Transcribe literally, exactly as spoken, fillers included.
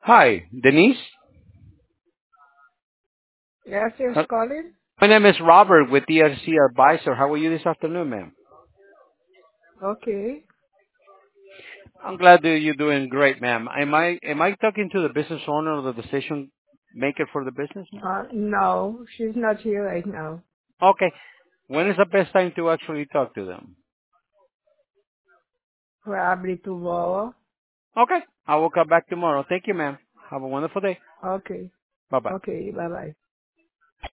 Hi, Denise? Yes, yes, Uh, calling. My name is Robert with D R C Advisor. How are you this afternoon, ma'am? Okay. I'm glad that you're doing great, ma'am. Am I am I talking to the business owner or the decision maker for the business, ma'am? Uh, no, she's not here right now. Okay. When is the best time to actually talk to them? Probably tomorrow. Okay. I will come back tomorrow. Thank you, ma'am. Have a wonderful day. Okay. Bye-bye. Okay, bye-bye.